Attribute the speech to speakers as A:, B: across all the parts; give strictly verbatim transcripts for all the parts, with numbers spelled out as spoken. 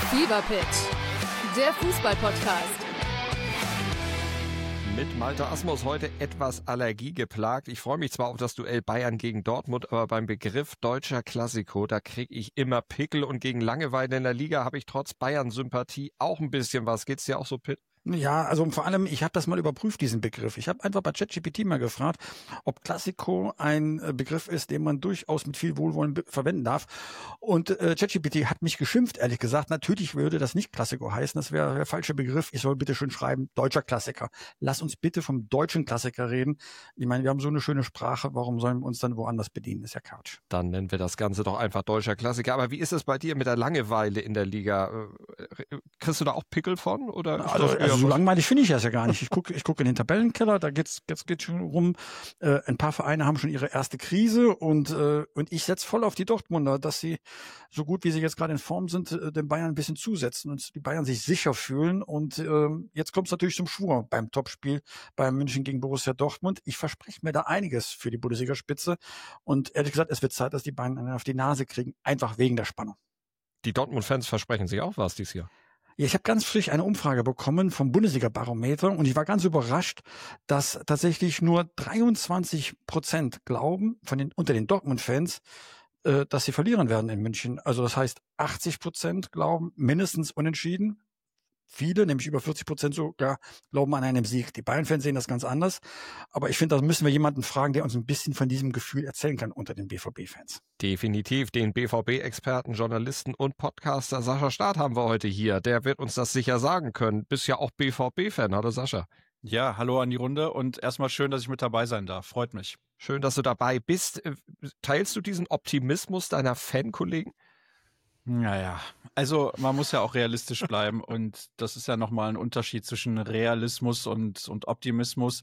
A: Fever Pitch, der Fußball-Podcast.
B: Mit Malte Asmus heute etwas Allergie geplagt. Ich freue mich zwar auf das Duell Bayern gegen Dortmund, aber beim Begriff deutscher Klassiko, da kriege ich immer Pickel und gegen Langeweile in der Liga habe ich trotz Bayern-Sympathie auch ein bisschen was. Geht's dir auch so, Pitt?
C: Ja, also vor allem, ich habe das mal überprüft, diesen Begriff. Ich habe einfach bei ChatGPT mal gefragt, ob Klassiko ein Begriff ist, den man durchaus mit viel Wohlwollen be- verwenden darf. Und äh, ChatGPT hat mich geschimpft, ehrlich gesagt. Natürlich würde das nicht Klassiko heißen, das wäre der falsche Begriff. Ich soll bitte schön schreiben, deutscher Klassiker. Lass uns bitte vom deutschen Klassiker reden. Ich meine, wir haben so eine schöne Sprache, warum sollen wir uns dann woanders bedienen? Das ist ja Quatsch.
B: Dann nennen wir das Ganze doch einfach deutscher Klassiker. Aber wie ist es bei dir mit der Langeweile in der Liga? Kriegst du da auch Pickel von? Oder ist
C: Also,
B: das eher
C: also so
B: was-
C: langweilig finde ich das ja gar nicht. Ich gucke ich guck in den Tabellenkeller, da geht's geht's, geht's schon rum. Äh, ein paar Vereine haben schon ihre erste Krise und äh, und ich setze voll auf die Dortmunder, dass sie so gut wie sie jetzt gerade in Form sind, äh, den Bayern ein bisschen zusetzen und die Bayern sich sicher fühlen. Und äh, jetzt kommt es natürlich zum Schwur beim Topspiel Bayern München gegen Borussia Dortmund. Ich verspreche mir da einiges für die Bundesliga-Spitze und ehrlich gesagt, es wird Zeit, dass die Bayern einen auf die Nase kriegen, einfach wegen der Spannung.
B: Die Dortmund-Fans versprechen sich auch was dieses Jahr.
C: Ja, ich habe ganz frisch eine Umfrage bekommen vom Bundesliga-Barometer und ich war ganz überrascht, dass tatsächlich nur dreiundzwanzig Prozent glauben von den unter den Dortmund-Fans, äh, dass sie verlieren werden in München. Also das heißt, achtzig Prozent glauben mindestens unentschieden. Viele, nämlich über vierzig Prozent sogar, glauben an einen Sieg. Die Bayern-Fans sehen das ganz anders. Aber ich finde, da müssen wir jemanden fragen, der uns ein bisschen von diesem Gefühl erzählen kann unter den B V B-Fans.
B: Definitiv den B V B-Experten, Journalisten und Podcaster Sascha Staat haben wir heute hier. Der wird uns das sicher sagen können. Bist ja auch B V B-Fan, hallo Sascha.
D: Ja, hallo an die Runde und erstmal schön, dass ich mit dabei sein darf. Freut mich.
B: Schön, dass du dabei bist. Teilst du diesen Optimismus deiner Fankollegen?
D: Naja, also man muss ja auch realistisch bleiben und das ist ja nochmal ein Unterschied zwischen Realismus und, und Optimismus.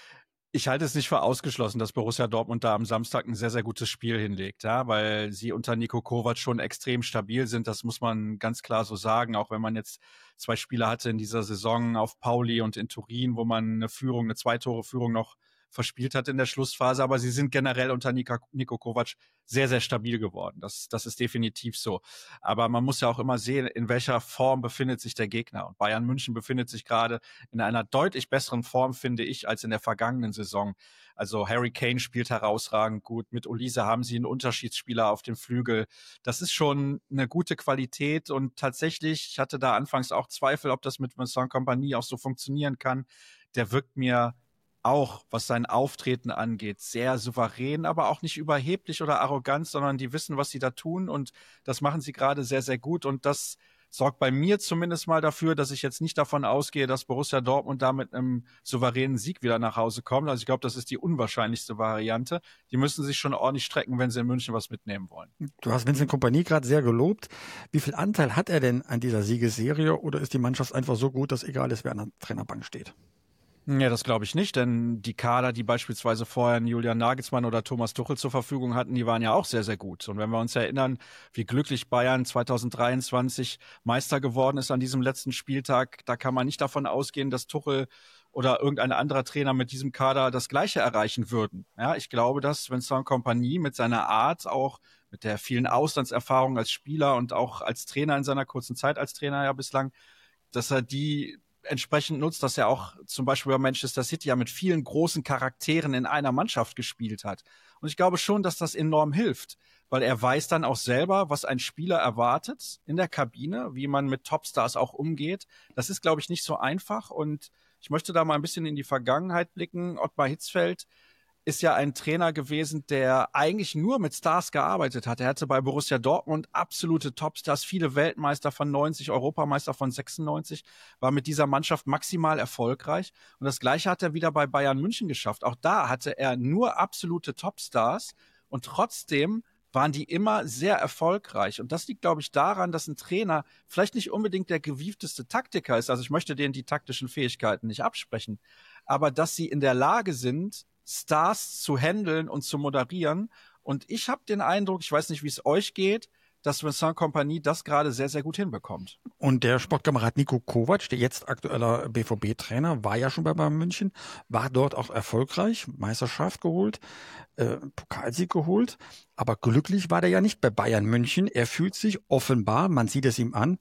D: Ich halte es nicht für ausgeschlossen, dass Borussia Dortmund da am Samstag ein sehr, sehr gutes Spiel hinlegt, ja, weil sie unter Niko Kovac schon extrem stabil sind. Das muss man ganz klar so sagen, auch wenn man jetzt zwei Spiele hatte in dieser Saison auf Pauli und in Turin, wo man eine Führung, eine Zwei-Tore-Führung noch verspielt hat in der Schlussphase, aber sie sind generell unter Nika, Niko Kovac sehr, sehr stabil geworden. Das, das ist definitiv so. Aber man muss ja auch immer sehen, in welcher Form befindet sich der Gegner. Und Bayern München befindet sich gerade in einer deutlich besseren Form, finde ich, als in der vergangenen Saison. Also Harry Kane spielt herausragend gut. Mit Olise haben sie einen Unterschiedsspieler auf dem Flügel. Das ist schon eine gute Qualität und tatsächlich, ich hatte da anfangs auch Zweifel, ob das mit Vincent Kompany auch so funktionieren kann. Der wirkt mir auch, was sein Auftreten angeht, sehr souverän, aber auch nicht überheblich oder arrogant, sondern die wissen, was sie da tun und das machen sie gerade sehr, sehr gut und das sorgt bei mir zumindest mal dafür, dass ich jetzt nicht davon ausgehe, dass Borussia Dortmund da mit einem souveränen Sieg wieder nach Hause kommt. Also ich glaube, das ist die unwahrscheinlichste Variante. Die müssen sich schon ordentlich strecken, wenn sie in München was mitnehmen wollen.
C: Du hast Vincent Kompany gerade sehr gelobt. Wie viel Anteil hat er denn an dieser Siegesserie oder ist die Mannschaft einfach so gut, dass egal ist, wer an der Trainerbank steht?
D: Ja, das glaube ich nicht, denn die Kader, die beispielsweise vorher Julian Nagelsmann oder Thomas Tuchel zur Verfügung hatten, die waren ja auch sehr, sehr gut. Und wenn wir uns erinnern, wie glücklich Bayern zwanzig dreiundzwanzig Meister geworden ist an diesem letzten Spieltag, da kann man nicht davon ausgehen, dass Tuchel oder irgendein anderer Trainer mit diesem Kader das Gleiche erreichen würden. Ja, ich glaube, dass Vincent Kompany mit seiner Art, auch mit der vielen Auslandserfahrung als Spieler und auch als Trainer in seiner kurzen Zeit als Trainer ja bislang, dass er die entsprechend nutzt, dass er auch zum Beispiel bei Manchester City ja mit vielen großen Charakteren in einer Mannschaft gespielt hat. Und ich glaube schon, dass das enorm hilft, weil er weiß dann auch selber, was ein Spieler erwartet in der Kabine, wie man mit Topstars auch umgeht. Das ist, glaube ich, nicht so einfach und ich möchte da mal ein bisschen in die Vergangenheit blicken. Ottmar Hitzfeld ist ja ein Trainer gewesen, der eigentlich nur mit Stars gearbeitet hat. Er hatte bei Borussia Dortmund absolute Topstars, viele Weltmeister von neunzig, Europameister von sechsundneunzig, war mit dieser Mannschaft maximal erfolgreich. Und das Gleiche hat er wieder bei Bayern München geschafft. Auch da hatte er nur absolute Topstars und trotzdem waren die immer sehr erfolgreich. Und das liegt, glaube ich, daran, dass ein Trainer vielleicht nicht unbedingt der gewiefteste Taktiker ist. Also ich möchte denen die taktischen Fähigkeiten nicht absprechen. Aber dass sie in der Lage sind, Stars zu handeln und zu moderieren. Und ich habe den Eindruck, ich weiß nicht, wie es euch geht, dass Vincent Kompany das gerade sehr, sehr gut hinbekommt.
C: Und der Sportkamerad Niko Kovac, der jetzt aktueller B V B-Trainer, war ja schon bei Bayern München, war dort auch erfolgreich, Meisterschaft geholt, äh, Pokalsieg geholt, aber glücklich war der ja nicht bei Bayern München. Er fühlt sich offenbar, man sieht es ihm an,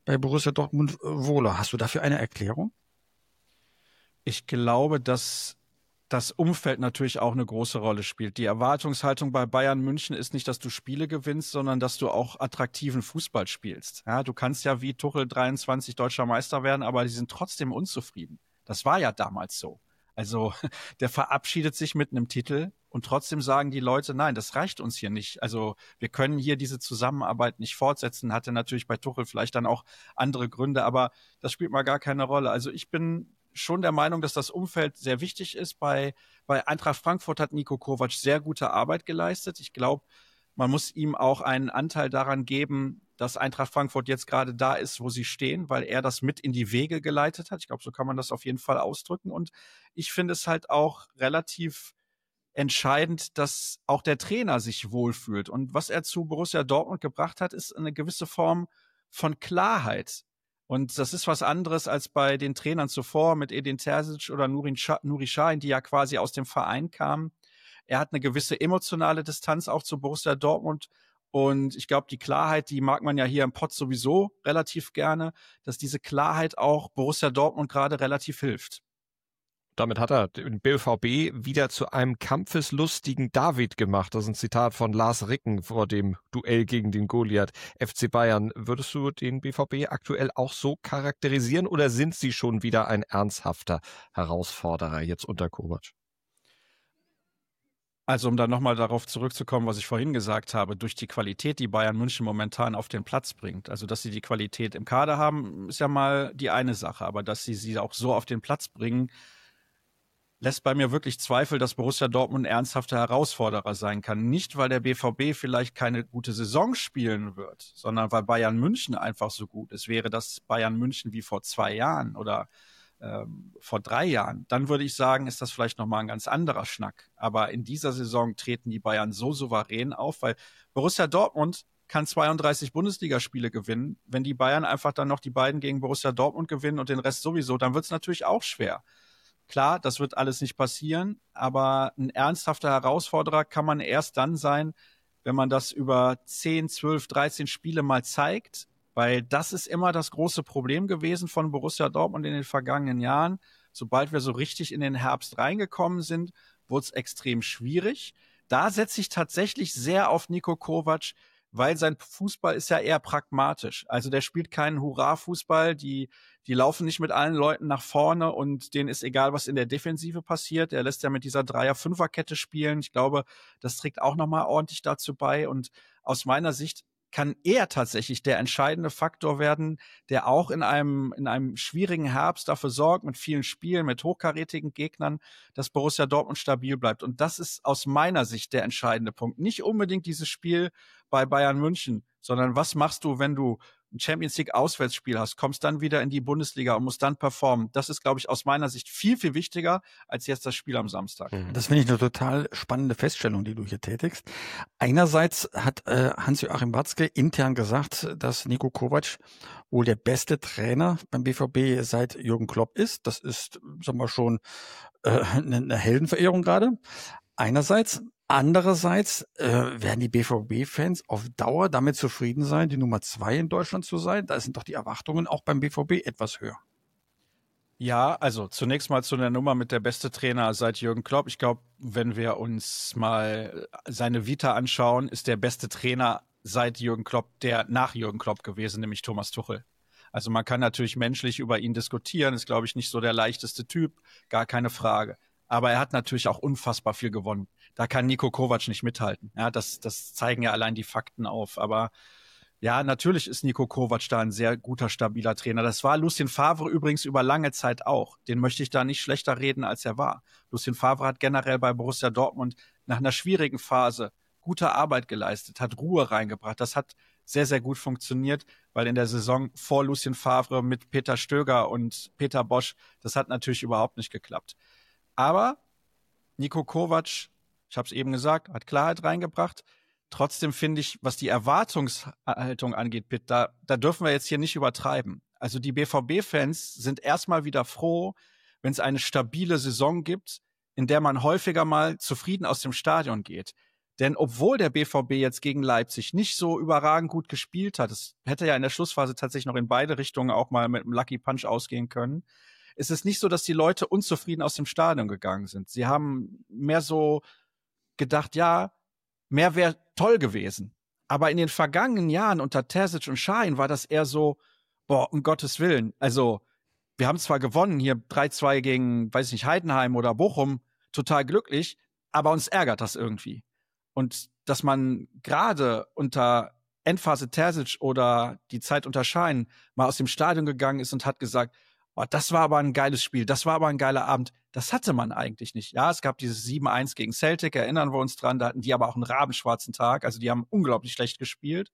C: bei Borussia Dortmund wohler. Hast du dafür eine Erklärung?
D: Ich glaube, dass das Umfeld natürlich auch eine große Rolle spielt. Die Erwartungshaltung bei Bayern München ist nicht, dass du Spiele gewinnst, sondern dass du auch attraktiven Fußball spielst. Ja, du kannst ja wie Tuchel dreiundzwanzig deutscher Meister werden, aber die sind trotzdem unzufrieden. Das war ja damals so. Also der verabschiedet sich mit einem Titel und trotzdem sagen die Leute, nein, das reicht uns hier nicht. Also wir können hier diese Zusammenarbeit nicht fortsetzen. Hatte natürlich bei Tuchel vielleicht dann auch andere Gründe, aber das spielt mal gar keine Rolle. Also ich bin schon der Meinung, dass das Umfeld sehr wichtig ist. Bei, bei Eintracht Frankfurt hat Niko Kovac sehr gute Arbeit geleistet. Ich glaube, man muss ihm auch einen Anteil daran geben, dass Eintracht Frankfurt jetzt gerade da ist, wo sie stehen, weil er das mit in die Wege geleitet hat. Ich glaube, so kann man das auf jeden Fall ausdrücken. Und ich finde es halt auch relativ entscheidend, dass auch der Trainer sich wohlfühlt. Und was er zu Borussia Dortmund gebracht hat, ist eine gewisse Form von Klarheit. Und das ist was anderes als bei den Trainern zuvor mit Edin Terzic oder Nuri Sahin, die ja quasi aus dem Verein kamen. Er hat eine gewisse emotionale Distanz auch zu Borussia Dortmund. Und ich glaube, die Klarheit, die mag man ja hier im Pott sowieso relativ gerne, dass diese Klarheit auch Borussia Dortmund gerade relativ hilft.
B: Damit hat er den B V B wieder zu einem kampfeslustigen David gemacht. Das ist ein Zitat von Lars Ricken vor dem Duell gegen den Goliath F C Bayern. Würdest du den B V B aktuell auch so charakterisieren oder sind sie schon wieder ein ernsthafter Herausforderer jetzt unter Kovac?
D: Also um dann nochmal darauf zurückzukommen, was ich vorhin gesagt habe, durch die Qualität, die Bayern München momentan auf den Platz bringt, also dass sie die Qualität im Kader haben, ist ja mal die eine Sache, aber dass sie sie auch so auf den Platz bringen, lässt bei mir wirklich Zweifel, dass Borussia Dortmund ein ernsthafter Herausforderer sein kann. Nicht, weil der B V B vielleicht keine gute Saison spielen wird, sondern weil Bayern München einfach so gut ist. Wäre das Bayern München wie vor zwei Jahren oder ähm, vor drei Jahren, dann würde ich sagen, ist das vielleicht nochmal ein ganz anderer Schnack. Aber in dieser Saison treten die Bayern so souverän auf, weil Borussia Dortmund kann zweiunddreißig Bundesligaspiele gewinnen. Wenn die Bayern einfach dann noch die beiden gegen Borussia Dortmund gewinnen und den Rest sowieso, dann wird es natürlich auch schwer. Klar, das wird alles nicht passieren, aber ein ernsthafter Herausforderer kann man erst dann sein, wenn man das über zehn, zwölf, dreizehn Spiele mal zeigt, weil das ist immer das große Problem gewesen von Borussia Dortmund in den vergangenen Jahren. Sobald wir so richtig in den Herbst reingekommen sind, wurde es extrem schwierig. Da setze ich tatsächlich sehr auf Niko Kovac, weil sein Fußball ist ja eher pragmatisch. Also der spielt keinen Hurra-Fußball, die die laufen nicht mit allen Leuten nach vorne und denen ist egal, was in der Defensive passiert. Er lässt ja mit dieser Dreier-Fünfer-Kette spielen. Ich glaube, das trägt auch nochmal ordentlich dazu bei. Und aus meiner Sicht kann er tatsächlich der entscheidende Faktor werden, der auch in einem in einem schwierigen Herbst dafür sorgt, mit vielen Spielen, mit hochkarätigen Gegnern, dass Borussia Dortmund stabil bleibt. Und das ist aus meiner Sicht der entscheidende Punkt. Nicht unbedingt dieses Spiel bei Bayern München, sondern was machst du, wenn du ein Champions League Auswärtsspiel hast, kommst dann wieder in die Bundesliga und musst dann performen. Das ist, glaube ich, aus meiner Sicht viel, viel wichtiger als jetzt das Spiel am Samstag.
C: Das finde ich eine total spannende Feststellung, die du hier tätigst. Einerseits hat äh, Hans-Joachim Watzke intern gesagt, dass Niko Kovac wohl der beste Trainer beim B V B seit Jürgen Klopp ist. Das ist, sagen wir schon, äh, eine Heldenverehrung gerade. Einerseits. Andererseits äh, werden die B V B-Fans auf Dauer damit zufrieden sein, die Nummer zwei in Deutschland zu sein. Da sind doch die Erwartungen auch beim B V B etwas höher.
D: Ja, also zunächst mal zu der Nummer mit der beste Trainer seit Jürgen Klopp. Ich glaube, wenn wir uns mal seine Vita anschauen, ist der beste Trainer seit Jürgen Klopp der nach Jürgen Klopp gewesen, nämlich Thomas Tuchel. Also man kann natürlich menschlich über ihn diskutieren, ist, glaube ich, nicht so der leichteste Typ, gar keine Frage. Aber er hat natürlich auch unfassbar viel gewonnen. Da kann Niko Kovac nicht mithalten. Ja, das, das zeigen ja allein die Fakten auf. Aber ja, natürlich ist Niko Kovac da ein sehr guter, stabiler Trainer. Das war Lucien Favre übrigens über lange Zeit auch. Den möchte ich da nicht schlechter reden, als er war. Lucien Favre hat generell bei Borussia Dortmund nach einer schwierigen Phase gute Arbeit geleistet, hat Ruhe reingebracht. Das hat sehr, sehr gut funktioniert, weil in der Saison vor Lucien Favre mit Peter Stöger und Peter Bosch, das hat natürlich überhaupt nicht geklappt. Aber Niko Kovac, ich habe es eben gesagt, hat Klarheit reingebracht. Trotzdem finde ich, was die Erwartungshaltung angeht, Pitt, da, da dürfen wir jetzt hier nicht übertreiben. Also die B V B-Fans sind erstmal wieder froh, wenn es eine stabile Saison gibt, in der man häufiger mal zufrieden aus dem Stadion geht. Denn obwohl der B V B jetzt gegen Leipzig nicht so überragend gut gespielt hat, es hätte ja in der Schlussphase tatsächlich noch in beide Richtungen auch mal mit einem Lucky Punch ausgehen können, ist es nicht so, dass die Leute unzufrieden aus dem Stadion gegangen sind. Sie haben mehr so gedacht, ja, mehr wäre toll gewesen. Aber in den vergangenen Jahren unter Terzic und Şahin war das eher so, boah, um Gottes Willen. Also, wir haben zwar gewonnen, hier drei zwei gegen, weiß ich nicht, Heidenheim oder Bochum, total glücklich, aber uns ärgert das irgendwie. Und dass man gerade unter Endphase Terzic oder die Zeit unter Şahin mal aus dem Stadion gegangen ist und hat gesagt, oh, das war aber ein geiles Spiel, das war aber ein geiler Abend. Das hatte man eigentlich nicht. Ja, es gab dieses sieben eins gegen Celtic, erinnern wir uns dran, da hatten die aber auch einen rabenschwarzen Tag, also die haben unglaublich schlecht gespielt.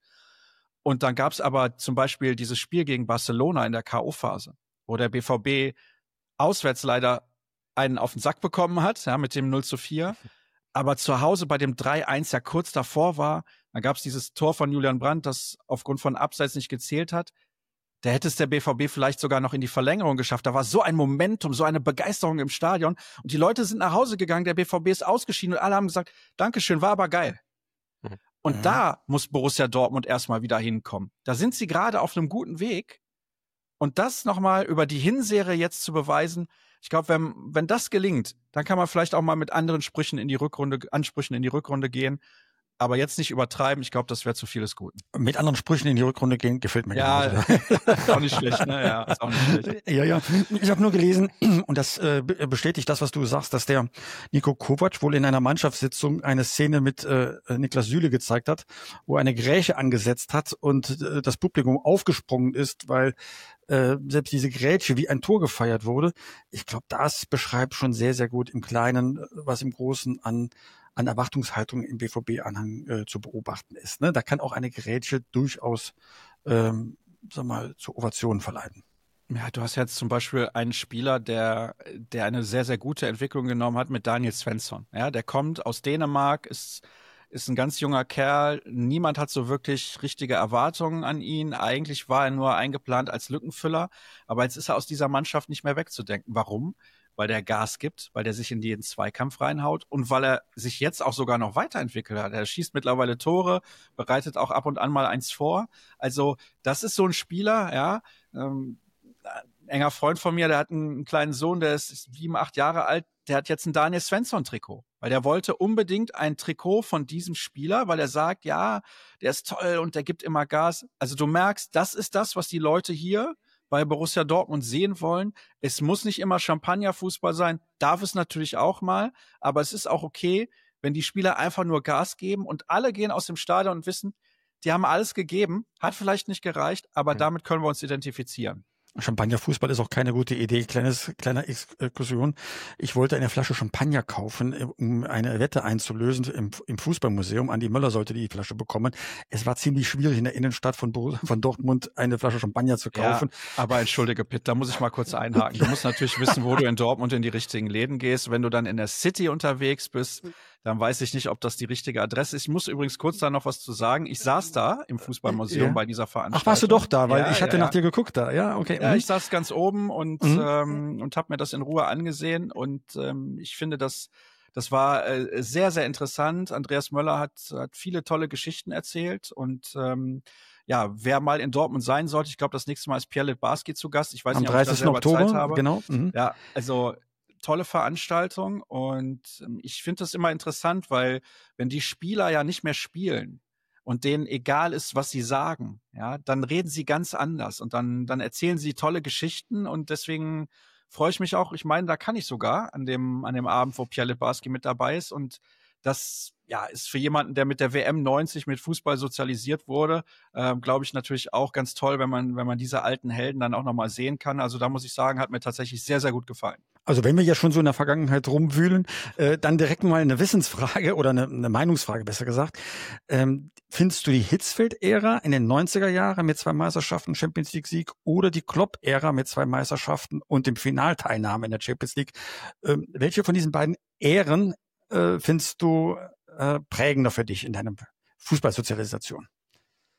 D: Und dann gab es aber zum Beispiel dieses Spiel gegen Barcelona in der K O-Phase, wo der B V B auswärts leider einen auf den Sack bekommen hat, ja, mit dem null zu vier, aber zu Hause bei dem drei eins ja kurz davor war. Dann gab es dieses Tor von Julian Brandt, das aufgrund von Abseits nicht gezählt hat. Da hätte es der B V B vielleicht sogar noch in die Verlängerung geschafft. Da war so ein Momentum, so eine Begeisterung im Stadion. Und die Leute sind nach Hause gegangen, der B V B ist ausgeschieden und alle haben gesagt, Dankeschön, war aber geil. Mhm. Und mhm. da muss Borussia Dortmund erstmal wieder hinkommen. Da sind sie gerade auf einem guten Weg. Und das nochmal über die Hinserie jetzt zu beweisen, ich glaube, wenn, wenn das gelingt, dann kann man vielleicht auch mal mit anderen Sprüchen in die Rückrunde, Ansprüchen in die Rückrunde gehen. Aber jetzt nicht übertreiben, ich glaube, das wäre zu viel des Guten.
C: Mit anderen Sprüchen in die Rückrunde gehen, gefällt mir
D: ja, ist auch nicht schlecht, ne? Ja, ist auch nicht schlecht.
C: Ja, ja. Ich habe nur gelesen, und das äh, bestätigt das, was du sagst, dass der Niko Kovac wohl in einer Mannschaftssitzung eine Szene mit äh, Niklas Süle gezeigt hat, wo er eine Grätsche angesetzt hat und äh, das Publikum aufgesprungen ist, weil äh, selbst diese Grätsche wie ein Tor gefeiert wurde. Ich glaube, das beschreibt schon sehr, sehr gut im Kleinen, was im Großen an an Erwartungshaltung im B V B-Anhang äh, zu beobachten ist. Ne? Da kann auch eine Grätsche durchaus, ähm, sag mal, zu Ovationen verleiten.
D: Ja, du hast jetzt zum Beispiel einen Spieler, der, der eine sehr, sehr gute Entwicklung genommen hat mit Daniel Svensson. Ja, der kommt aus Dänemark, ist, ist ein ganz junger Kerl. Niemand hat so wirklich richtige Erwartungen an ihn. Eigentlich war er nur eingeplant als Lückenfüller. Aber jetzt ist er aus dieser Mannschaft nicht mehr wegzudenken. Warum? Weil der Gas gibt, weil der sich in jeden Zweikampf reinhaut und weil er sich jetzt auch sogar noch weiterentwickelt hat. Er schießt mittlerweile Tore, bereitet auch ab und an mal eins vor. Also das ist so ein Spieler, ja, ähm, ein enger Freund von mir, der hat einen kleinen Sohn, der ist sieben, acht Jahre alt, der hat jetzt ein Daniel Svensson-Trikot, weil der wollte unbedingt ein Trikot von diesem Spieler, weil er sagt, ja, der ist toll und der gibt immer Gas. Also du merkst, das ist das, was die Leute hier bei Borussia Dortmund sehen wollen. Es muss nicht immer Champagnerfußball sein, darf es natürlich auch mal, aber es ist auch okay, wenn die Spieler einfach nur Gas geben und alle gehen aus dem Stadion und wissen, die haben alles gegeben, hat vielleicht nicht gereicht, aber damit können wir uns identifizieren.
C: Champagnerfußball ist auch keine gute Idee. Kleines, kleine Exkursion. Ich wollte eine Flasche Champagner kaufen, um eine Wette einzulösen im, im Fußballmuseum. Andi Möller sollte die Flasche bekommen. Es war ziemlich schwierig, in der Innenstadt von, von Dortmund eine Flasche Champagner zu kaufen.
D: Ja, aber entschuldige, Pitt, da muss ich mal kurz einhaken. Du musst natürlich wissen, wo du in Dortmund in die richtigen Läden gehst. Wenn du dann in der City unterwegs bist, dann weiß ich nicht, ob das die richtige Adresse ist. Ich muss übrigens kurz da noch was zu sagen. Ich saß da im Fußballmuseum ja. bei dieser Veranstaltung.
C: Ach, warst du doch da? Weil
D: ja,
C: ich hatte
D: ja,
C: nach
D: ja.
C: dir geguckt da. Ja, okay.
D: Ja,
C: mhm.
D: ich saß ganz oben und
C: mhm.
D: ähm, und habe mir das in Ruhe angesehen. Und ähm, ich finde, das das war äh, sehr, sehr interessant. Andreas Möller hat, hat viele tolle Geschichten erzählt. Und ähm, ja, wer mal in Dortmund sein sollte, ich glaube, das nächste Mal ist Pierre Littbarski zu Gast. Ich weiß
C: Am
D: nicht, ob ich da selber
C: Oktober,
D: Zeit habe.
C: Genau. Mhm.
D: Ja, also tolle Veranstaltung und ich finde das immer interessant, weil wenn die Spieler ja nicht mehr spielen und denen egal ist, was sie sagen, ja, dann reden sie ganz anders und dann, dann erzählen sie tolle Geschichten und deswegen freue ich mich auch, ich meine, da kann ich sogar an dem, an dem Abend, wo Pierre Littbarski mit dabei ist und das ja, ist für jemanden, der mit der W M neunzig mit Fußball sozialisiert wurde, äh, glaube ich natürlich auch ganz toll, wenn man, wenn man diese alten Helden dann auch nochmal sehen kann. Also da muss ich sagen, hat mir tatsächlich sehr, sehr gut gefallen.
C: Also wenn wir ja schon so in der Vergangenheit rumwühlen, äh, dann direkt mal eine Wissensfrage oder eine, eine Meinungsfrage, besser gesagt. Ähm, findest du die Hitzfeld-Ära in den neunziger Jahren mit zwei Meisterschaften, Champions League-Sieg oder die Klopp-Ära mit zwei Meisterschaften und dem Finalteilnahme in der Champions League, ähm, welche von diesen beiden Ähren äh, findest du äh, prägender für dich in deiner Fußballsozialisation?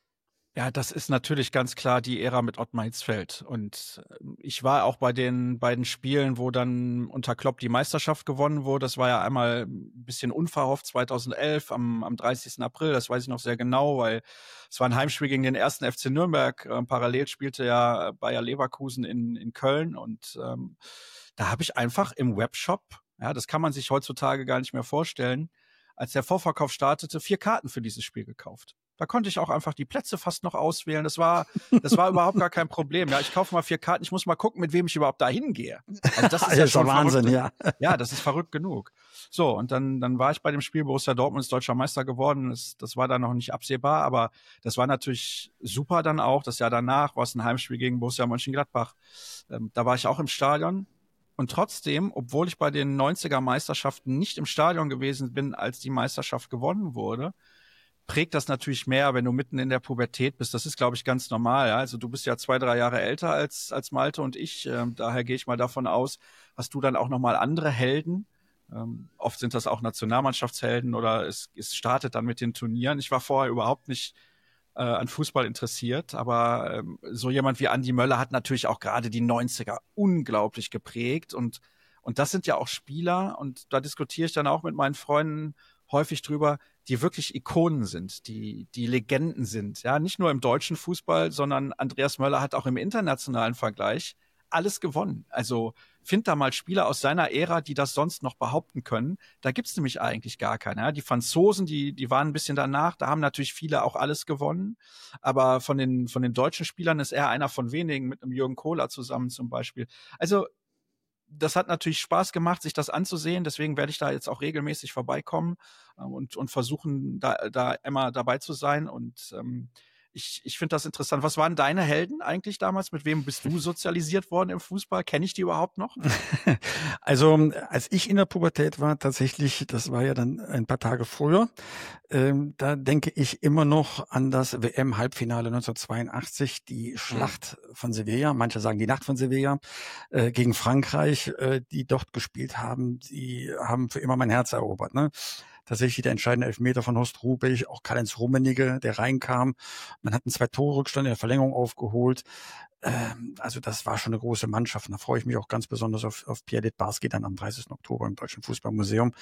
D: Ja, das ist natürlich ganz klar die Ära mit Ottmar Hitzfeld. Und ich war auch bei den beiden Spielen, wo dann unter Klopp die Meisterschaft gewonnen wurde. Das war ja einmal ein bisschen unverhofft zweitausendelf am, am dreißigsten April. Das weiß ich noch sehr genau, weil es war ein Heimspiel gegen den ersten F C Nürnberg. Ähm, parallel spielte ja Bayer Leverkusen in, in Köln. Und ähm, da habe ich einfach im Webshop, ja, das kann man sich heutzutage gar nicht mehr vorstellen, als der Vorverkauf startete, vier Karten für dieses Spiel gekauft. Da konnte ich auch einfach die Plätze fast noch auswählen. Das war, das war überhaupt gar kein Problem. Ja, ich kaufe mal vier Karten. Ich muss mal gucken, mit wem ich überhaupt da hingehe. Also das ist
C: Das
D: ja
C: ist
D: schon
C: doch Wahnsinn,
D: verrückt.
C: ja.
D: Ja, das ist verrückt genug. So, und dann, dann war ich bei dem Spiel, Borussia Dortmund ist deutscher Meister geworden. Das, das war dann noch nicht absehbar, aber das war natürlich super dann auch. Das Jahr danach war es ein Heimspiel gegen Borussia Mönchengladbach. Ähm, da war ich auch im Stadion. Und trotzdem, obwohl ich bei den neunziger Meisterschaften nicht im Stadion gewesen bin, als die Meisterschaft gewonnen wurde, prägt das natürlich mehr, wenn du mitten in der Pubertät bist. Das ist, glaube ich, ganz normal. Ja? Also du bist ja zwei, drei Jahre älter als, als Malte und ich. Ähm, daher gehe ich mal davon aus, hast du dann auch nochmal andere Helden. Ähm, oft sind das auch Nationalmannschaftshelden oder es, es startet dann mit den Turnieren. Ich war vorher überhaupt nicht äh, an Fußball interessiert, aber ähm, so jemand wie Andi Möller hat natürlich auch gerade die neunziger unglaublich geprägt und, und das sind ja auch Spieler und da diskutiere ich dann auch mit meinen Freunden häufig drüber, die wirklich Ikonen sind, die, die Legenden sind. Ja, nicht nur im deutschen Fußball, sondern Andreas Möller hat auch im internationalen Vergleich alles gewonnen. Also find da mal Spieler aus seiner Ära, die das sonst noch behaupten können. Da gibt's nämlich eigentlich gar keine. Ja, die Franzosen, die, die waren ein bisschen danach, da haben natürlich viele auch alles gewonnen. Aber von den, von den deutschen Spielern ist er einer von wenigen, mit einem Jürgen Kohler zusammen zum Beispiel. Also das hat natürlich Spaß gemacht, sich das anzusehen. Deswegen werde ich da jetzt auch regelmäßig vorbeikommen äh, und, und versuchen, da, da immer dabei zu sein. Und ähm, ich, ich finde das interessant. Was waren deine Helden eigentlich damals? Mit wem bist du sozialisiert worden im Fußball? Kenne ich die überhaupt noch?
C: Also als ich in der Pubertät war, tatsächlich, das war ja dann ein paar Tage früher, ähm, da denke ich immer noch an das W M-Halbfinale neunzehnhundertzweiundachtzig, die Schlacht von Sevilla, manche sagen die Nacht von Sevilla, äh, gegen Frankreich, äh, die dort gespielt haben, die haben für immer mein Herz erobert, ne? Tatsächlich der entscheidende Elfmeter von Horst Rubesch, auch Karl-Heinz Rummenigge, der reinkam. Man hat einen Zwei-Tore-Rückstand in der Verlängerung aufgeholt. Ähm, also das war schon eine große Mannschaft. Und da freue ich mich auch ganz besonders auf, auf Pierre Littbarski dann am dreißigsten Oktober im Deutschen Fußballmuseum.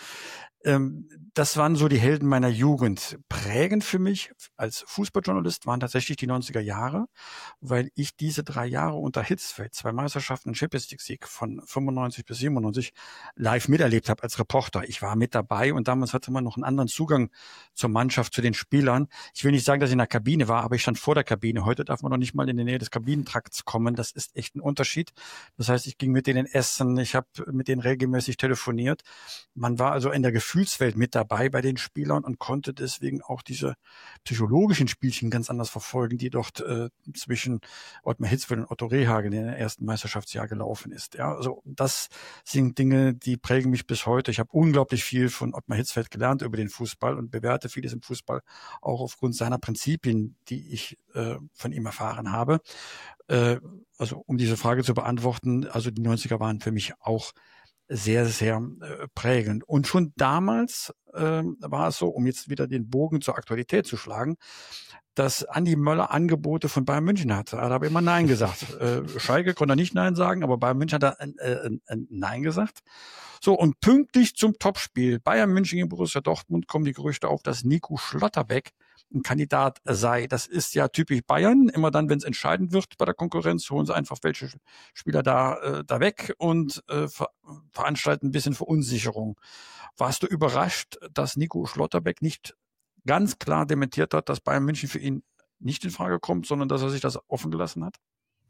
C: Ähm, das waren so die Helden meiner Jugend. Prägend für mich als Fußballjournalist waren tatsächlich die neunziger Jahre, weil ich diese drei Jahre unter Hitzfeld, zwei Meisterschaften und Champions League Sieg von fünfundneunzig bis siebenundneunzig live miterlebt habe als Reporter. Ich war mit dabei und damals hatte man noch einen anderen Zugang zur Mannschaft, zu den Spielern. Ich will nicht sagen, dass ich in der Kabine war, aber ich stand vor der Kabine. Heute darf man noch nicht mal in die Nähe des Kabinentrakts kommen. Das ist echt ein Unterschied. Das heißt, ich ging mit denen essen, ich habe mit denen regelmäßig telefoniert. Man war also in der Gefühlswelt mit dabei bei den Spielern und konnte deswegen auch diese psychologischen Spielchen ganz anders verfolgen, die dort äh, zwischen Ottmar Hitzfeld und Otto Rehhagel in dem ersten Meisterschaftsjahr gelaufen ist. Ja, also das sind Dinge, die prägen mich bis heute. Ich habe unglaublich viel von Ottmar Hitzfeld gelernt über den Fußball und bewerte vieles im Fußball auch aufgrund seiner Prinzipien, die ich äh, von ihm erfahren habe. Äh, also um diese Frage zu beantworten, also die neunziger waren für mich auch sehr, sehr äh, prägend. Und schon damals äh, war es so, um jetzt wieder den Bogen zur Aktualität zu schlagen, dass Andi Möller Angebote von Bayern München hatte. Er hat aber immer Nein gesagt. äh, Schalke konnte nicht Nein sagen, aber Bayern München hat ein, äh, ein Nein gesagt. So, und pünktlich zum Topspiel Bayern München gegen Borussia Dortmund kommen die Gerüchte auf, dass Nico Schlotterbeck ein Kandidat sei. Das ist ja typisch Bayern. Immer dann, wenn es entscheidend wird bei der Konkurrenz, holen sie einfach welche Spieler da, äh, da weg und äh, ver veranstalten ein bisschen Verunsicherung. Warst du überrascht, dass Nico Schlotterbeck nicht ganz klar dementiert hat, dass Bayern München für ihn nicht in Frage kommt, sondern dass er sich das offen gelassen hat?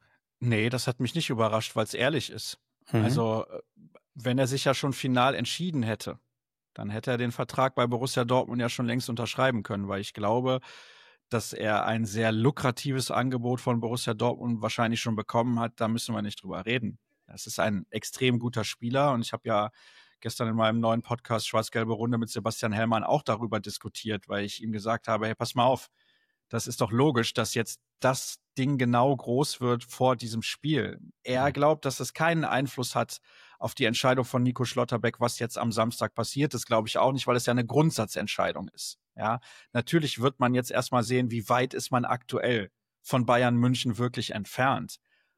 D: Nee, das hat mich nicht überrascht, weil es ehrlich ist. Mhm. Also, wenn er sich ja schon final entschieden hätte, dann hätte er den Vertrag bei Borussia Dortmund ja schon längst unterschreiben können, weil ich glaube, dass er ein sehr lukratives Angebot von Borussia Dortmund wahrscheinlich schon bekommen hat. Da müssen wir nicht drüber reden. Das ist ein extrem guter Spieler und ich habe ja gestern in meinem neuen Podcast Schwarz-Gelbe Runde mit Sebastian Hellmann auch darüber diskutiert, weil ich ihm gesagt habe, hey, pass mal auf, das ist doch logisch, dass jetzt das Ding genau groß wird vor diesem Spiel. Er glaubt, dass es keinen Einfluss hat auf die Entscheidung von Nico Schlotterbeck, was jetzt am Samstag passiert. Das glaube ich auch nicht, weil es ja eine Grundsatzentscheidung ist. Ja, natürlich wird man jetzt erstmal sehen, wie weit ist man aktuell von Bayern München wirklich entfernt.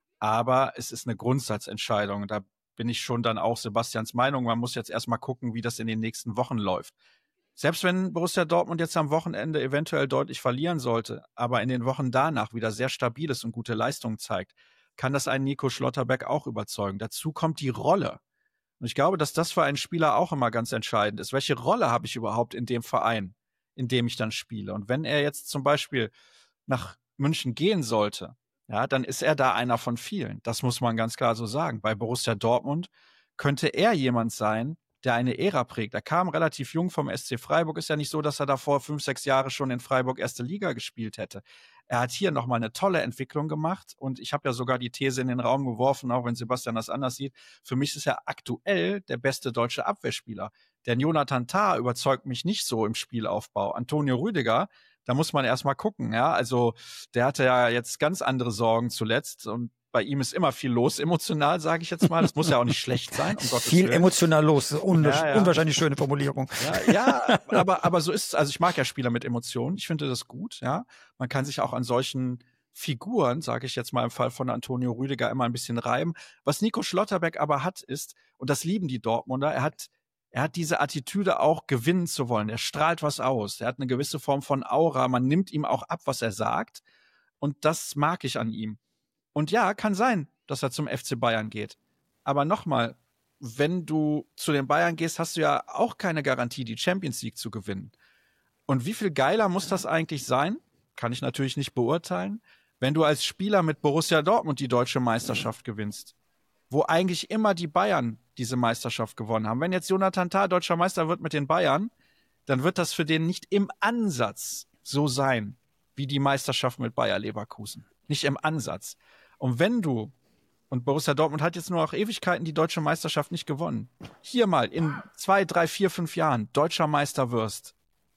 D: Aber es ist eine Grundsatzentscheidung. Da bin ich schon dann auch Sebastians Meinung. Man muss jetzt erstmal gucken, wie das in den nächsten Wochen läuft. Selbst wenn Borussia Dortmund jetzt am Wochenende eventuell deutlich verlieren sollte, aber in den Wochen danach wieder sehr stabiles und gute Leistungen zeigt, kann das einen Nico Schlotterbeck auch überzeugen. Dazu kommt die Rolle. Und ich glaube, dass das für einen Spieler auch immer ganz entscheidend ist. Welche Rolle habe ich überhaupt in dem Verein, in dem ich dann spiele? Und wenn er jetzt zum Beispiel nach München gehen sollte, ja, dann ist er da einer von vielen. Das muss man ganz klar so sagen. Bei Borussia Dortmund könnte er jemand sein, der eine Ära prägt. Er kam relativ jung vom S C Freiburg. Ist ja nicht so, dass er davor fünf, sechs Jahre schon in Freiburg erste Liga gespielt hätte. Er hat hier nochmal eine tolle Entwicklung gemacht und ich habe ja sogar die These in den Raum geworfen, auch wenn Sebastian das anders sieht. Für mich ist er aktuell der beste deutsche Abwehrspieler. Denn Jonathan Tah überzeugt mich nicht so im Spielaufbau. Antonio Rüdiger, da muss man erstmal gucken. Ja, also der hatte ja jetzt ganz andere Sorgen zuletzt und bei ihm ist immer viel los, emotional, sage ich jetzt mal. Das muss ja auch nicht schlecht sein, um Gottes
C: Viel
D: Willen.
C: emotional los. Un
D: Ja, ja.
C: Unwahrscheinlich schöne Formulierung.
D: Ja, ja aber, aber so ist es. Also ich mag ja Spieler mit Emotionen. Ich finde das gut. Ja, man kann sich auch an solchen Figuren, sage ich jetzt mal im Fall von Antonio Rüdiger, immer ein bisschen reiben. Was Nico Schlotterbeck aber hat, ist, und das lieben die Dortmunder, er hat Er hat diese Attitüde auch gewinnen zu wollen. Er strahlt was aus. Er hat eine gewisse Form von Aura. Man nimmt ihm auch ab, was er sagt. Und das mag ich an ihm. Und ja, kann sein, dass er zum F C Bayern geht. Aber nochmal, wenn du zu den Bayern gehst, hast du ja auch keine Garantie, die Champions League zu gewinnen. Und wie viel geiler muss das eigentlich sein? Kann ich natürlich nicht beurteilen. Wenn du als Spieler mit Borussia Dortmund die deutsche Meisterschaft gewinnst, wo eigentlich immer die Bayern diese Meisterschaft gewonnen haben. Wenn jetzt Jonathan Tah deutscher Meister wird mit den Bayern, dann wird das für den nicht im Ansatz so sein, wie die Meisterschaft mit Bayer Leverkusen. Nicht im Ansatz. Und wenn du, und Borussia Dortmund hat jetzt nur noch Ewigkeiten die deutsche Meisterschaft nicht gewonnen, hier mal in zwei, drei, vier, fünf Jahren deutscher Meister wirst,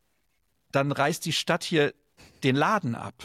D: dann reißt die Stadt hier den Laden ab.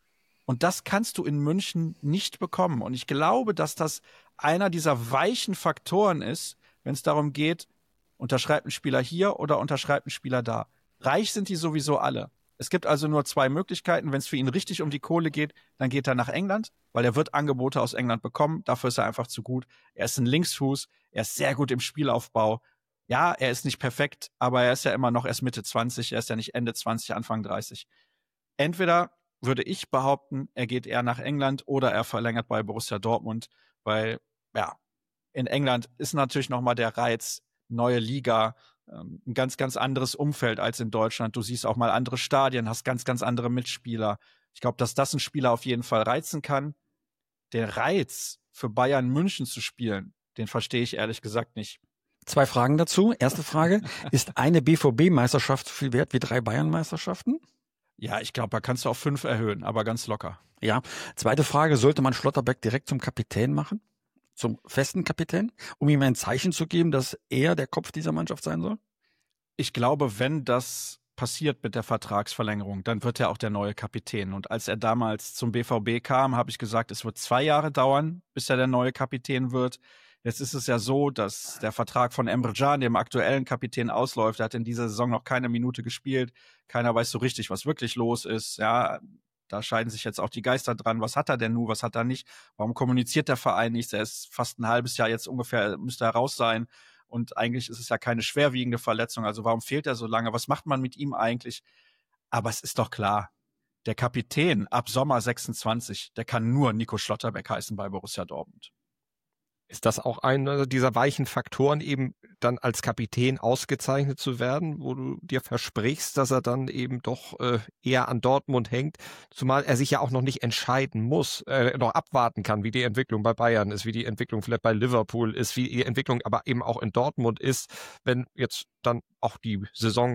D: Und das kannst du in München nicht bekommen. Und ich glaube, dass das einer dieser weichen Faktoren ist, wenn es darum geht, unterschreibt ein Spieler hier oder unterschreibt ein Spieler da. Reich sind die sowieso alle. Es gibt also nur zwei Möglichkeiten. Wenn es für ihn richtig um die Kohle geht, dann geht er nach England, weil er wird Angebote aus England bekommen. Dafür ist er einfach zu gut. Er ist ein Linksfuß, er ist sehr gut im Spielaufbau. Ja, er ist nicht perfekt, aber er ist ja immer noch erst Mitte zwanzig, er ist ja nicht Ende zwanzig, Anfang dreißig. Entweder würde ich behaupten, er geht eher nach England oder er verlängert bei Borussia Dortmund, weil, ja, in England ist natürlich nochmal der Reiz, neue Liga, ähm, ein ganz, ganz anderes Umfeld als in Deutschland. Du siehst auch mal andere Stadien, hast ganz, ganz andere Mitspieler. Ich glaube, dass das ein Spieler auf jeden Fall reizen kann. Den Reiz für Bayern München zu spielen, den verstehe ich ehrlich gesagt nicht.
C: Zwei Fragen dazu. Erste Frage, ist eine B V B-Meisterschaft so viel wert wie drei Bayern-Meisterschaften?
D: Ja, ich glaube, da kannst du auf fünf erhöhen, aber ganz locker.
C: Ja. Zweite Frage, sollte man Schlotterbeck direkt zum Kapitän machen? Zum festen Kapitän? Um ihm ein Zeichen zu geben, dass er der Kopf dieser Mannschaft sein soll?
D: Ich glaube, wenn das passiert mit der Vertragsverlängerung, dann wird er auch der neue Kapitän. Und als er damals zum B V B kam, habe ich gesagt, es wird zwei Jahre dauern, bis er der neue Kapitän wird. Jetzt ist es ja so, dass der Vertrag von Emre Can, dem aktuellen Kapitän, ausläuft. Er hat in dieser Saison noch keine Minute gespielt. Keiner weiß so richtig, was wirklich los ist. Ja, da scheiden sich jetzt auch die Geister dran. Was hat er denn nun, was hat er nicht? Warum kommuniziert der Verein nicht? Er ist fast ein halbes Jahr jetzt ungefähr, müsste er raus sein. Und eigentlich ist es ja keine schwerwiegende Verletzung. Also warum fehlt er so lange? Was macht man mit ihm eigentlich? Aber es ist doch klar, der Kapitän ab Sommer sechsundzwanzig, der kann nur Nico Schlotterbeck heißen bei Borussia Dortmund.
B: Ist das auch einer dieser weichen Faktoren, eben dann als Kapitän ausgezeichnet zu werden, wo du dir versprichst, dass er dann eben doch äh, eher an Dortmund hängt, zumal er sich ja auch noch nicht entscheiden muss, äh, noch abwarten kann, wie die Entwicklung bei Bayern ist, wie die Entwicklung vielleicht bei Liverpool ist, wie die Entwicklung aber eben auch in Dortmund ist, wenn jetzt dann auch die Saison,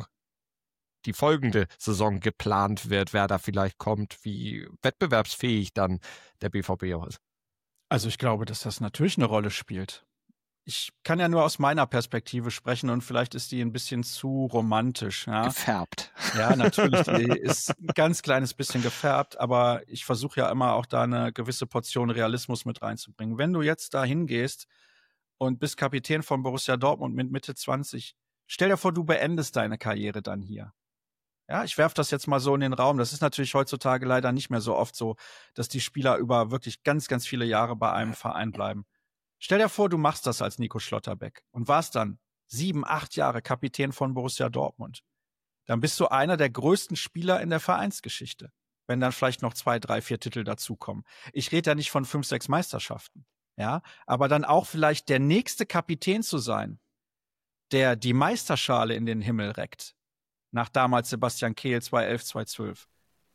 B: die folgende Saison geplant wird, wer da vielleicht kommt, wie wettbewerbsfähig dann der B V B auch ist.
D: Also ich glaube, dass das natürlich eine Rolle spielt. Ich kann ja nur aus meiner Perspektive sprechen und vielleicht ist die ein bisschen zu romantisch. Ja?
C: Gefärbt.
D: Ja, natürlich, die ist ein ganz kleines bisschen gefärbt, aber ich versuche ja immer auch da eine gewisse Portion Realismus mit reinzubringen. Wenn du jetzt da hingehst und bist Kapitän von Borussia Dortmund mit Mitte zwanzig, stell dir vor, du beendest deine Karriere dann hier. Ja, ich werfe das jetzt mal so in den Raum. Das ist natürlich heutzutage leider nicht mehr so oft so, dass die Spieler über wirklich ganz, ganz viele Jahre bei einem Verein bleiben. Stell dir vor, du machst das als Nico Schlotterbeck und warst dann sieben, acht Jahre Kapitän von Borussia Dortmund. Dann bist du einer der größten Spieler in der Vereinsgeschichte, wenn dann vielleicht noch zwei, drei, vier Titel dazukommen. Ich rede ja nicht von fünf, sechs Meisterschaften, ja, aber dann auch vielleicht der nächste Kapitän zu sein, der die Meisterschale in den Himmel reckt. Nach damals Sebastian Kehl zweitausendelf, zweitausendzwölf.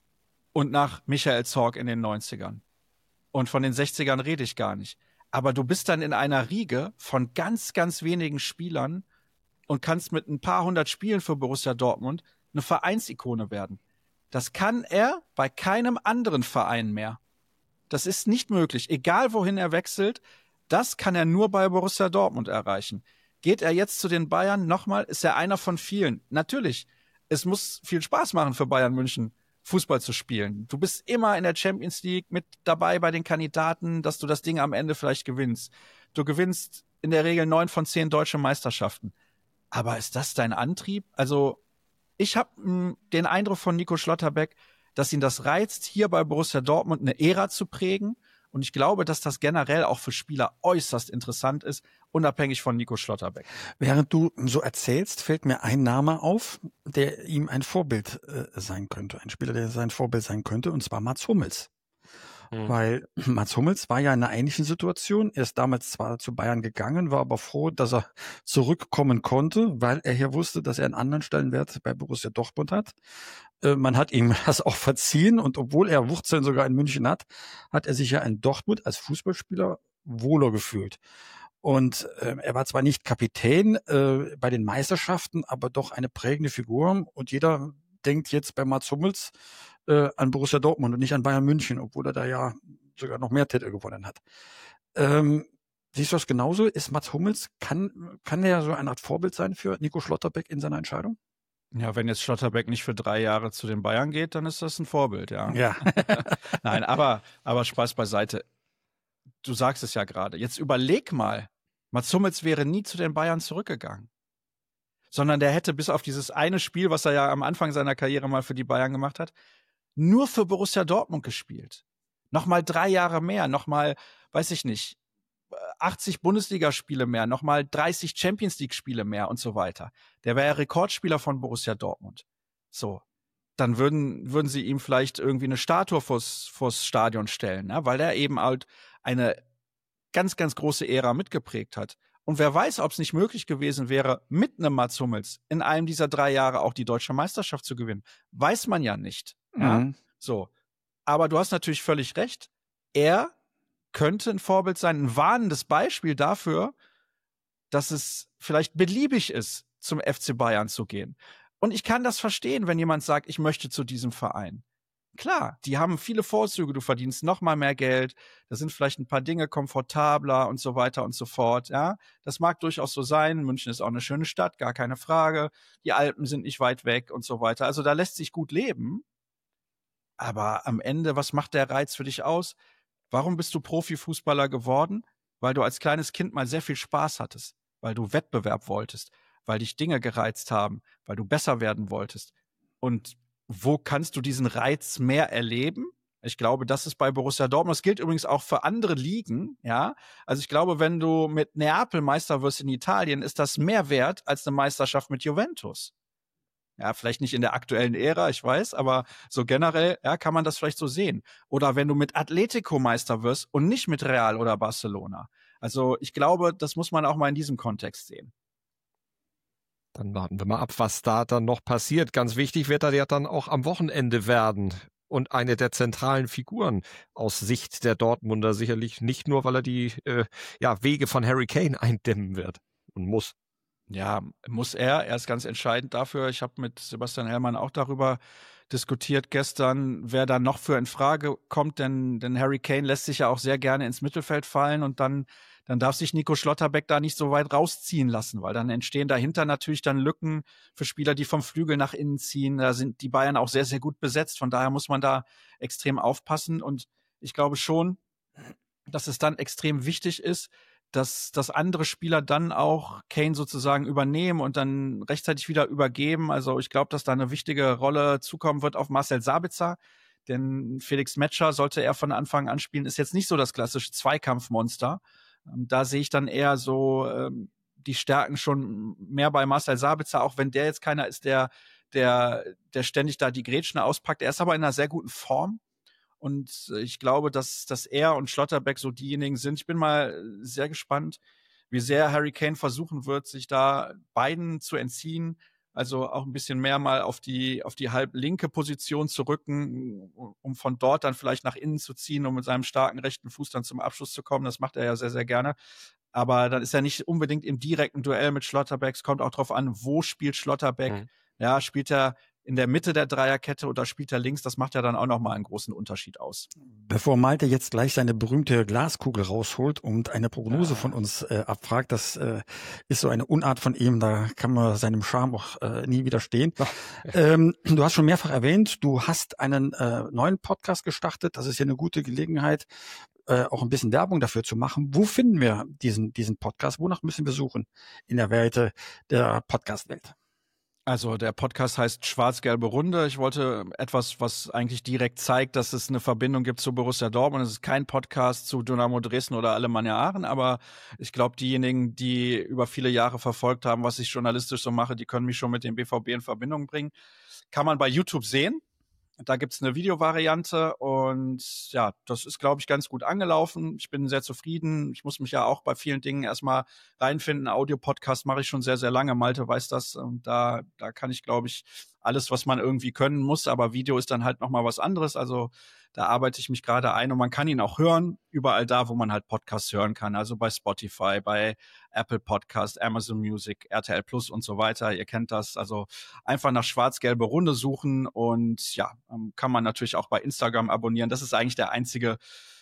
D: Und nach Michael Zorc in den neunzigern. Und von den sechzigern rede ich gar nicht. Aber du bist dann in einer Riege von ganz, ganz wenigen Spielern und kannst mit ein paar hundert Spielen für Borussia Dortmund eine Vereinsikone werden. Das kann er bei keinem anderen Verein mehr. Das ist nicht möglich. Egal wohin er wechselt, das kann er nur bei Borussia Dortmund erreichen. Geht er jetzt zu den Bayern? Nochmal, ist er einer von vielen. Natürlich, es muss viel Spaß machen für Bayern München, Fußball zu spielen. Du bist immer in der Champions League mit dabei bei den Kandidaten, dass du das Ding am Ende vielleicht gewinnst. Du gewinnst in der Regel neun von zehn deutsche Meisterschaften. Aber ist das dein Antrieb? Also ich habe den Eindruck von Nico Schlotterbeck, dass ihn das reizt, hier bei Borussia Dortmund eine Ära zu prägen. Und ich glaube, dass das generell auch für Spieler äußerst interessant ist, unabhängig von Nico Schlotterbeck.
C: Während du so erzählst, fällt mir ein Name auf, der ihm ein Vorbild äh, sein könnte. Ein Spieler, der sein Vorbild sein könnte, und zwar Mats Hummels. Mhm. Weil Mats Hummels war ja in einer ähnlichen Situation. Er ist damals zwar zu Bayern gegangen, war aber froh, dass er zurückkommen konnte, weil er hier wusste, dass er einen anderen Stellenwert bei Borussia Dortmund hat. Äh, man hat ihm das auch verziehen, und obwohl er Wurzeln sogar in München hat, hat er sich ja in Dortmund als Fußballspieler wohler gefühlt. Und äh, er war zwar nicht Kapitän äh, bei den Meisterschaften, aber doch eine prägende Figur. Und jeder denkt jetzt bei Mats Hummels äh, an Borussia Dortmund und nicht an Bayern München, obwohl er da ja sogar noch mehr Titel gewonnen hat. Ähm, siehst du das genauso? Ist Mats Hummels, kann, kann er so eine Art Vorbild sein für Nico Schlotterbeck in seiner Entscheidung?
D: Ja, wenn jetzt Schlotterbeck nicht für drei Jahre zu den Bayern geht, dann ist das ein Vorbild, ja.
C: Ja.
D: Nein, aber, aber Spaß beiseite. Du sagst es ja gerade. Jetzt überleg mal, Mats Hummels wäre nie zu den Bayern zurückgegangen. Sondern der hätte bis auf dieses eine Spiel, was er ja am Anfang seiner Karriere mal für die Bayern gemacht hat, nur für Borussia Dortmund gespielt. Nochmal drei Jahre mehr, nochmal, weiß ich nicht, achtzig Bundesligaspiele mehr, nochmal dreißig Champions League-Spiele mehr und so weiter. Der wäre ja Rekordspieler von Borussia Dortmund. So, dann würden, würden sie ihm vielleicht irgendwie eine Statue vors, vors Stadion stellen, ne? Weil er eben halt eine ganz, ganz große Ära mitgeprägt hat. Und wer weiß, ob es nicht möglich gewesen wäre, mit einem Mats Hummels in einem dieser drei Jahre auch die deutsche Meisterschaft zu gewinnen. Weiß man ja nicht. Mhm. Ja? So. Aber du hast natürlich völlig recht. Er könnte ein Vorbild sein, ein warnendes Beispiel dafür, dass es vielleicht beliebig ist, zum F C Bayern zu gehen. Und ich kann das verstehen, wenn jemand sagt, ich möchte zu diesem Verein. Klar, die haben viele Vorzüge, du verdienst noch mal mehr Geld, da sind vielleicht ein paar Dinge komfortabler und so weiter und so fort, ja. Das mag durchaus so sein, München ist auch eine schöne Stadt, gar keine Frage, die Alpen sind nicht weit weg und so weiter, also da lässt sich gut leben. Aber am Ende, was macht der Reiz für dich aus? Warum bist du Profifußballer geworden? Weil du als kleines Kind mal sehr viel Spaß hattest, weil du Wettbewerb wolltest, weil dich Dinge gereizt haben, weil du besser werden wolltest. Und wo kannst du diesen Reiz mehr erleben? Ich glaube, das ist bei Borussia Dortmund. Das gilt übrigens auch für andere Ligen, ja. Also ich glaube, wenn du mit Neapel Meister wirst in Italien, ist das mehr wert als eine Meisterschaft mit Juventus. Ja, vielleicht nicht in der aktuellen Ära, ich weiß, aber so generell, ja, kann man das vielleicht so sehen. Oder wenn du mit Atletico Meister wirst und nicht mit Real oder Barcelona. Also ich glaube, das muss man auch mal in diesem Kontext sehen.
B: Dann warten wir mal ab, was da dann noch passiert. Ganz wichtig wird er ja dann auch am Wochenende werden. Und eine der zentralen Figuren aus Sicht der Dortmunder sicherlich nicht nur, weil er die äh, ja, Wege von Harry Kane eindämmen wird und muss.
D: Ja, muss er. Er ist ganz entscheidend dafür. Ich habe mit Sebastian Hellmann auch darüber diskutiert gestern, wer da noch für in Frage kommt, denn, denn Harry Kane lässt sich ja auch sehr gerne ins Mittelfeld fallen und dann, dann darf sich Nico Schlotterbeck da nicht so weit rausziehen lassen, weil dann entstehen dahinter natürlich dann Lücken für Spieler, die vom Flügel nach innen ziehen. Da sind die Bayern auch sehr, sehr gut besetzt. Von daher muss man da extrem aufpassen und ich glaube schon, dass es dann extrem wichtig ist, dass, dass andere Spieler dann auch Kane sozusagen übernehmen und dann rechtzeitig wieder übergeben. Also ich glaube, dass da eine wichtige Rolle zukommen wird auf Marcel Sabitzer. Denn Felix Metscher, sollte er von Anfang an spielen, ist jetzt nicht so das klassische Zweikampfmonster. Ähm, da sehe ich dann eher so ähm, die Stärken schon mehr bei Marcel Sabitzer, auch wenn der jetzt keiner ist, der, der, der ständig da die Grätschen auspackt. Er ist aber in einer sehr guten Form. Und ich glaube, dass, dass er und Schlotterbeck so diejenigen sind. Ich bin mal sehr gespannt, wie sehr Harry Kane versuchen wird, sich da beiden zu entziehen. Also auch ein bisschen mehr mal auf die, auf die halb linke Position zu rücken, um von dort dann vielleicht nach innen zu ziehen, um mit seinem starken rechten Fuß dann zum Abschluss zu kommen. Das macht er ja sehr, sehr gerne. Aber dann ist er nicht unbedingt im direkten Duell mit Schlotterbeck. Es kommt auch drauf an, wo spielt Schlotterbeck. Mhm. Ja, spielt er in der Mitte der Dreierkette oder spielt er links? Das macht ja dann auch nochmal einen großen Unterschied aus.
C: Bevor Malte jetzt gleich seine berühmte Glaskugel rausholt und eine Prognose ja. von uns äh, abfragt, das äh, ist so eine Unart von ihm, da kann man seinem Charme auch äh, nie widerstehen. ähm, du hast schon mehrfach erwähnt, du hast einen äh, neuen Podcast gestartet. Das ist ja eine gute Gelegenheit, äh, auch ein bisschen Werbung dafür zu machen. Wo finden wir diesen, diesen Podcast? Wonach müssen wir suchen in der Welt der Podcast-Welt?
D: Also der Podcast heißt Schwarz-Gelbe Runde. Ich wollte etwas, was eigentlich direkt zeigt, dass es eine Verbindung gibt zu Borussia Dortmund. Es ist kein Podcast zu Dynamo Dresden oder Alemannia Aachen, aber ich glaube, diejenigen, die über viele Jahre verfolgt haben, was ich journalistisch so mache, die können mich schon mit dem B V B in Verbindung bringen. Kann man bei YouTube sehen. Da gibt's eine Videovariante und ja, das ist, glaube ich, ganz gut angelaufen. Ich bin sehr zufrieden. Ich muss mich ja auch bei vielen Dingen erstmal reinfinden. Audio-Podcast mache ich schon sehr, sehr lange. Malte weiß das. Und da, da kann ich, glaube ich, alles, was man irgendwie können muss. Aber Video ist dann halt nochmal was anderes. Also da arbeite ich mich gerade ein und man kann ihn auch hören, überall da, wo man halt Podcasts hören kann. Also bei Spotify, bei Apple Podcast, Amazon Music, R T L Plus und so weiter. Ihr kennt das. Also einfach nach Schwarz-Gelbe Runde suchen und ja, kann man natürlich auch bei Instagram abonnieren. Das ist eigentlich der einzige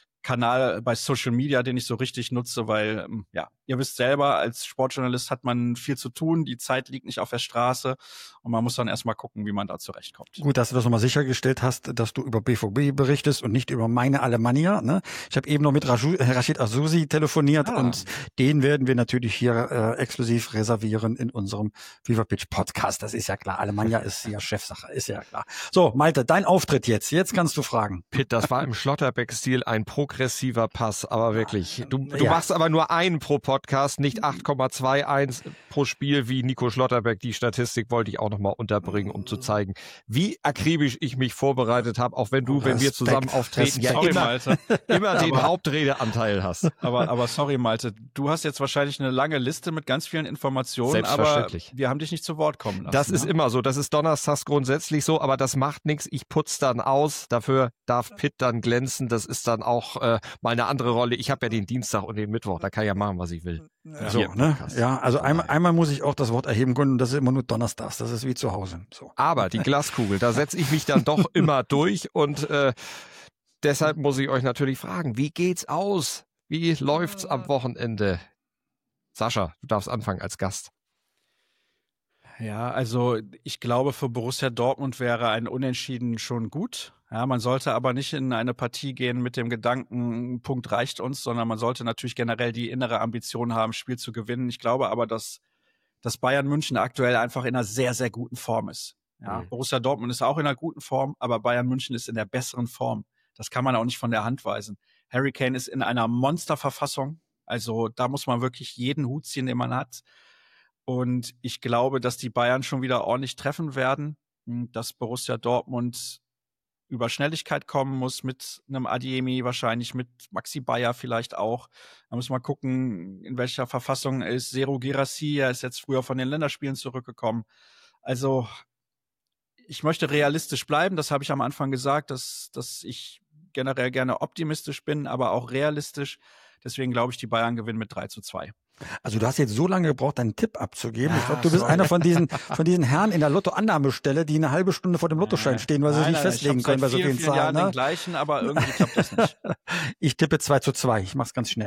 D: Kanal bei Social Media, den ich so richtig nutze, weil, ja, ihr wisst selber, als Sportjournalist hat man viel zu tun, die Zeit liegt nicht auf der Straße und man muss dann erstmal gucken, wie man da zurechtkommt.
C: Gut, dass du das nochmal sichergestellt hast, dass du über B V B berichtest und nicht über meine Alemannia. Ne? Ich habe eben noch mit Raju, Rashid Azusi telefoniert ah. und den werden wir natürlich hier äh, exklusiv reservieren in unserem Fever Pitch Podcast. Das ist ja klar, Alemannia ist ja Chefsache, ist ja klar. So, Malte, dein Auftritt jetzt, jetzt kannst du fragen.
B: Pitt, das war im Schlotterbeck-Stil ein progressiver Pass, aber wirklich. Du, du ja. machst aber nur einen pro Podcast, nicht acht Komma einundzwanzig pro Spiel wie Nico Schlotterbeck. Die Statistik wollte ich auch nochmal unterbringen, um zu zeigen, wie akribisch ich mich vorbereitet habe, auch wenn du, Respekt, wenn wir zusammen auftreten, ja
D: sorry,
B: immer,
D: Malte.
B: immer den aber, Hauptredeanteil hast.
D: Aber, aber sorry, Malte, du hast jetzt wahrscheinlich eine lange Liste mit ganz vielen Informationen,
B: Selbstverständlich.
D: Aber wir haben dich nicht zu Wort kommen lassen.
B: Das ist
D: ne?
B: immer so, das ist donnerstags grundsätzlich so, aber das macht nichts. Ich putze dann aus, dafür darf Pitt dann glänzen, das ist dann auch äh, mal eine andere Rolle. Ich habe ja den Dienstag und den Mittwoch, da kann ich ja machen, was ich will.
C: Ja, so, ne? Ja, also einmal, einmal muss ich auch das Wort erheben können und das ist immer nur donnerstags, das ist wie zu Hause. So.
B: Aber die Glaskugel, da setze ich mich dann doch immer durch und äh, deshalb muss ich euch natürlich fragen, wie geht's aus? Wie läuft's am Wochenende? Sascha, du darfst anfangen als Gast.
D: Ja, also ich glaube, für Borussia Dortmund wäre ein Unentschieden schon gut. Ja, man sollte aber nicht in eine Partie gehen mit dem Gedanken, ein Punkt reicht uns, sondern man sollte natürlich generell die innere Ambition haben, Spiel zu gewinnen. Ich glaube aber, dass, dass Bayern München aktuell einfach in einer sehr, sehr guten Form ist. Ja, mhm. Borussia Dortmund ist auch in einer guten Form, aber Bayern München ist in der besseren Form. Das kann man auch nicht von der Hand weisen. Harry Kane ist in einer Monsterverfassung. Also da muss man wirklich jeden Hut ziehen, den man hat. Und ich glaube, dass die Bayern schon wieder ordentlich treffen werden, dass Borussia Dortmund über Schnelligkeit kommen muss mit einem Adeyemi, wahrscheinlich mit Maxi Bayer vielleicht auch. Da muss man gucken, in welcher Verfassung ist Serhou Guirassy. Er ist jetzt früher von den Länderspielen zurückgekommen. Also ich möchte realistisch bleiben, das habe ich am Anfang gesagt, dass, dass ich generell gerne optimistisch bin, aber auch realistisch. Deswegen glaube ich, die Bayern gewinnen mit drei zu zwei.
C: Also du hast jetzt so lange gebraucht, deinen Tipp abzugeben. Ja, ich glaube, du bist sorry. einer von diesen von diesen Herren in der Lottoannahmestelle, die eine halbe Stunde vor dem Lottoschein stehen, weil nein, sie sich nein, festlegen können bei so vielen, vielen Zahlen.
D: Jahren ne? den gleichen, aber irgendwie klappt das nicht.
C: Ich tippe zwei zu zwei. Ich mach's ganz schnell.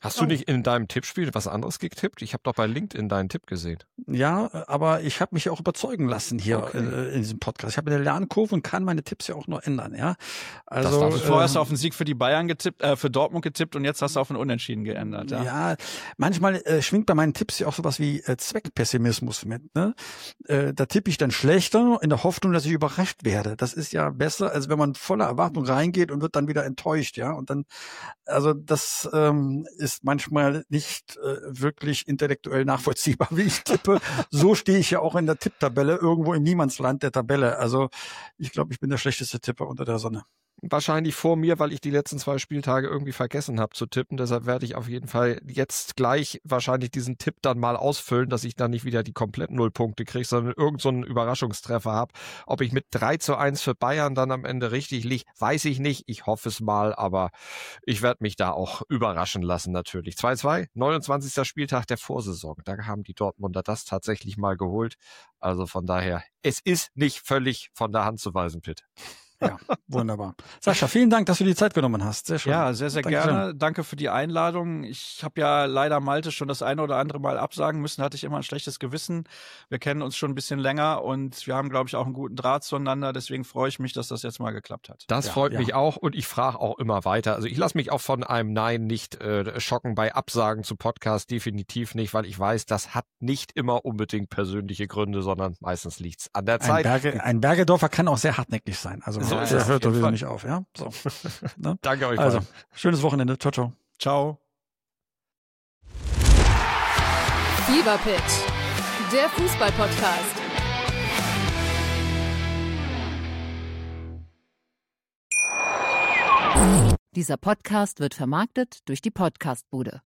B: Hast du nicht in deinem Tippspiel was anderes getippt? Ich habe doch bei LinkedIn deinen Tipp gesehen.
C: Ja, aber ich habe mich auch überzeugen lassen hier
B: Okay.
C: äh, in diesem Podcast. Ich habe eine Lernkurve und kann meine Tipps ja auch noch ändern, ja. Also
B: darfst du.
D: Vorher hast du
C: ähm,
D: auf den Sieg für die Bayern getippt, äh, für Dortmund getippt und jetzt hast du auf einen Unentschieden geändert. Ja,
C: Ja, manchmal äh, schwingt bei meinen Tipps ja auch sowas wie äh, Zweckpessimismus mit. Ne? Äh, da tippe ich dann schlechter in der Hoffnung, dass ich überrascht werde. Das ist ja besser, als wenn man voller Erwartung reingeht und wird dann wieder enttäuscht. Ja, und dann, also das ähm, ist manchmal nicht äh, wirklich intellektuell nachvollziehbar, wie ich tippe. So stehe ich ja auch in der Tipptabelle irgendwo im Niemandsland der Tabelle. Also ich glaube, ich bin der schlechteste Tipper unter der Sonne.
B: Wahrscheinlich vor mir, weil ich die letzten zwei Spieltage irgendwie vergessen habe zu tippen. Deshalb werde ich auf jeden Fall jetzt gleich wahrscheinlich diesen Tipp dann mal ausfüllen, dass ich dann nicht wieder die komplett Nullpunkte kriege, sondern irgend so einen Überraschungstreffer habe. Ob ich mit drei zu eins für Bayern dann am Ende richtig liege, weiß ich nicht. Ich hoffe es mal, aber ich werde mich da auch überraschen lassen natürlich. zwei zwei, neunundzwanzigster Spieltag der Vorsaison. Da haben die Dortmunder das tatsächlich mal geholt. Also von daher, es ist nicht völlig von der Hand zu weisen, Pitt.
C: Ja, wunderbar. Sascha, vielen Dank, dass du die Zeit genommen hast. Sehr schön.
D: Ja, sehr, sehr
C: Dankeschön.
D: gerne. Danke für die Einladung. Ich habe ja leider Malte schon das eine oder andere Mal absagen müssen, hatte ich immer ein schlechtes Gewissen. Wir kennen uns schon ein bisschen länger und wir haben, glaube ich, auch einen guten Draht zueinander. Deswegen freue ich mich, dass das jetzt mal geklappt hat.
B: Das
C: Ja,
B: freut
C: ja.
B: mich auch und ich frage auch immer weiter. Also ich lasse mich auch von einem Nein nicht äh, schocken bei Absagen zu Podcasts, definitiv nicht, weil ich weiß, das hat nicht immer unbedingt persönliche Gründe, sondern meistens liegt's an der
C: Ein,
B: Zeit.
C: Berge, ein Bergedorfer kann auch sehr hartnäckig sein. Also
B: So ist
C: der
B: es,
C: hört
B: auf jeden
C: sowieso
B: Fall.
C: nicht auf. Ja? So. Ne?
B: Danke euch
C: Also,
B: beiden.
C: schönes Wochenende. Ciao, ciao.
D: Ciao.
A: Fever Pitch, der Fußball-Podcast.
E: Dieser Podcast wird vermarktet durch die Podcastbude.